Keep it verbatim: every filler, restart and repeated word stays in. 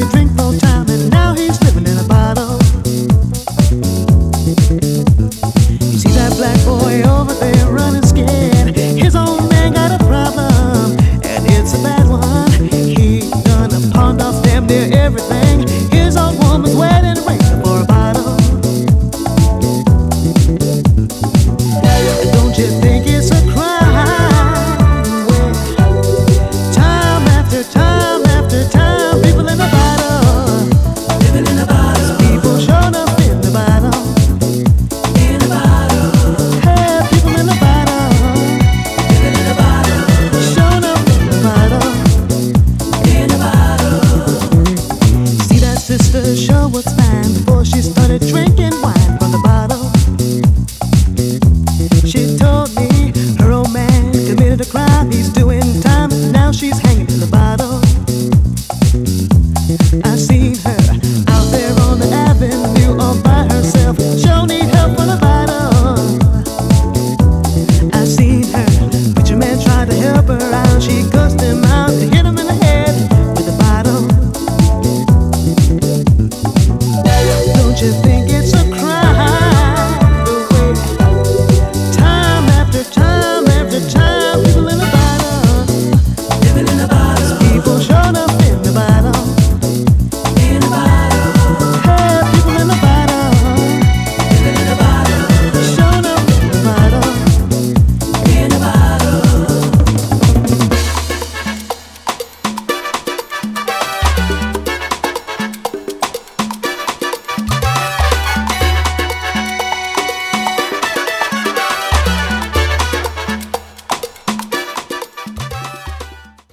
to drink full time, and now he's living in a bottle. You see that black boy over there running scared. His old man got a problem, and it's a bad one. He done pawned off damn near everything.